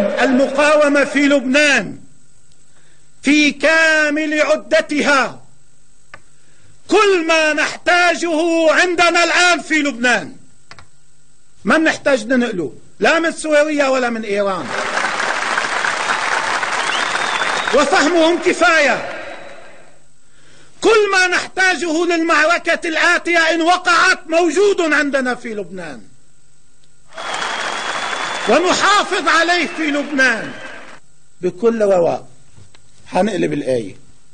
المقاومة في لبنان في كامل عدتها كل ما نحتاجه عندنا الآن في لبنان، ما نحتاج ننقله لا من سوريا ولا من إيران، وفهمهم كفاية. كل ما نحتاجه للمعركة الآتية إن وقعت موجود عندنا في لبنان، ونحافظ عليه في لبنان بكل رواء. حنقلب الآية.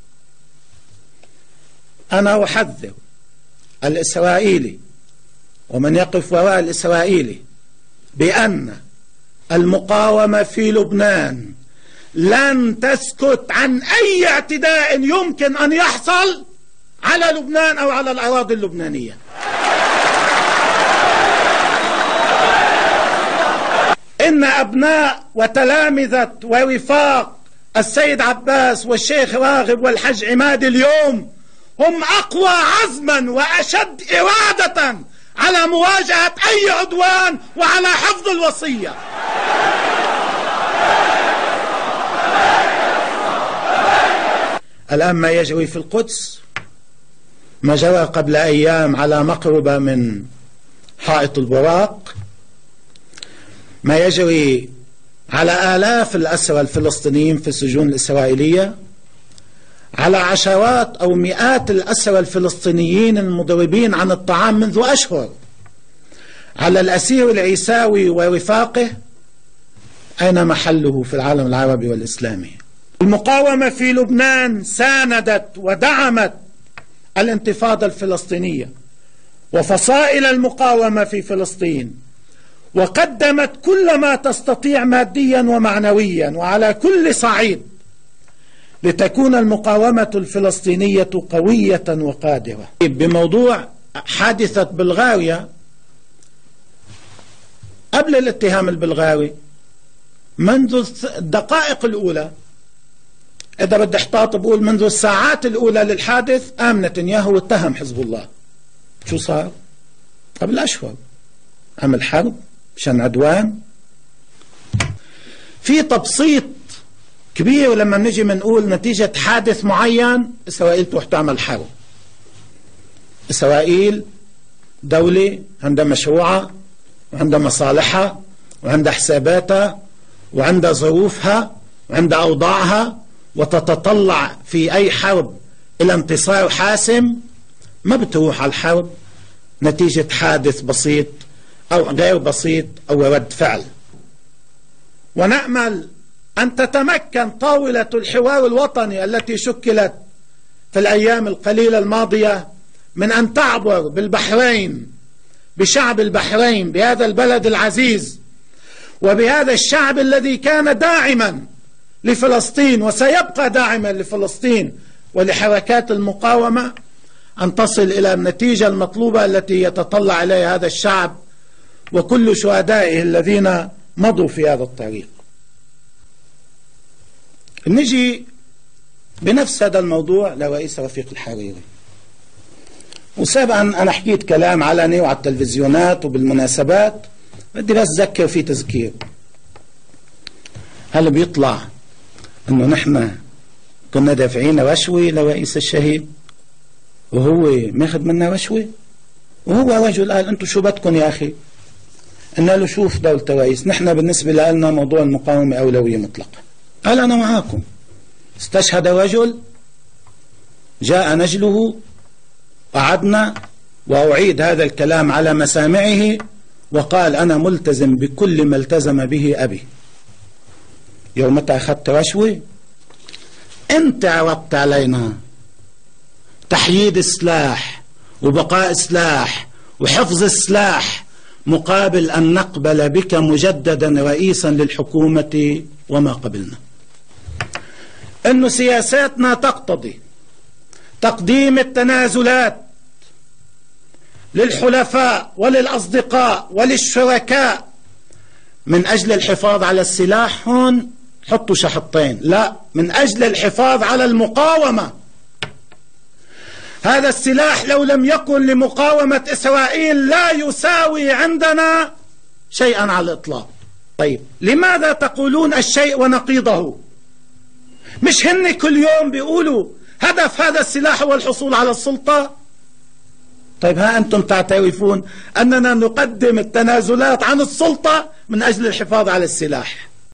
أنا أحذر الإسرائيلي ومن يقف وراء الإسرائيلي بأن المقاومة في لبنان لن تسكت عن أي اعتداء يمكن أن يحصل على لبنان أو على الأراضي اللبنانية. إن أبناء وتلامذة ورفاق السيد عباس والشيخ راغب والحج عماد اليوم هم أقوى عزما وأشد إرادة على مواجهة أي عدوان وعلى حفظ الوصية. الآن ما يجري في القدس، ما جرى قبل أيام على مقربة من حائط البراق، ما يجري على آلاف الأسرى الفلسطينيين في السجون الإسرائيلية، على عشرات أو مئات الأسرى الفلسطينيين المضربين عن الطعام منذ أشهر، على الأسير العيساوي ورفاقه. أين محله في العالم العربي والإسلامي؟ المقاومة في لبنان ساندت ودعمت الانتفاضة الفلسطينية وفصائل المقاومة في فلسطين، وقدمت كل ما تستطيع ماديا ومعنويا وعلى كل صعيد لتكون المقاومة الفلسطينية قوية وقادرة. بموضوع حادثة بلغاريا، قبل الاتهام البلغاري منذ الدقائق الأولى، إذا بدي احتاط بقول منذ الساعات الأولى للحادث، قام نتنياهو واتهم حزب الله. شو صار؟ قبل أشهر عمل حرب مشان عدوان. في تبسيط كبير لما نجي منقول نتيجة حادث معين إسرائيل تروح تعمل حرب. إسرائيل دولة عندها مشروعها وعندها مصالحها وعندها حساباتها وعندها ظروفها وعندها أوضاعها، وتتطلع في أي حرب إلى انتصار حاسم. ما بتروح على الحرب نتيجة حادث بسيط أو غير بسيط أو رد فعل. ونأمل أن تتمكن طاولة الحوار الوطني التي شكلت في الأيام القليلة الماضية من أن تعبر بالبحرين، بشعب البحرين، بهذا البلد العزيز وبهذا الشعب الذي كان داعما لفلسطين وسيبقى داعما لفلسطين ولحركات المقاومة، أن تصل إلى النتيجة المطلوبة التي يتطلع إليها هذا الشعب وكل شهدائه الذين مضوا في هذا الطريق. نجي بنفس هذا الموضوع لرئيس رفيق الحريري. وسابقا أنا حكيت كلام علني وعلى التلفزيونات وبالمناسبات، بدي بس أذكر في تذكير. هل بيطلع أنه نحن كنا دافعين رشوة لرئيس الشهيد وهو ماخذ منا رشوة؟ وهو رجل قال أنتم شو بدكم يا أخي؟ قلنا له شوف دولة الرئيس، نحن بالنسبة لنا موضوع المقاومة أولوية مطلقة. قال أنا معاكم. استشهد رجل، جاء نجله، قعدنا وأعيد هذا الكلام على مسامعه، وقال أنا ملتزم بكل ما التزم به أبي. يوم متى أخذت رشوة؟ أنت عرضت علينا تحييد السلاح وبقاء السلاح وحفظ السلاح مقابل أن نقبل بك مجددا رئيسا للحكومة، وما قبلنا. أن سياساتنا تقتضي تقديم التنازلات للحلفاء وللأصدقاء وللشركاء من أجل الحفاظ على السلاح. هون حطوا شحطين، لا، من أجل الحفاظ على المقاومة. هذا السلاح لو لم يكن لمقاومة إسرائيل لا يساوي عندنا شيئا على الإطلاق. طيب لماذا تقولون الشيء ونقيضه؟ مش هن كل يوم بيقولوا هدف هذا السلاح هو الحصول على السلطة؟ طيب ها أنتم تعترفون أننا نقدم التنازلات عن السلطة من أجل الحفاظ على السلاح.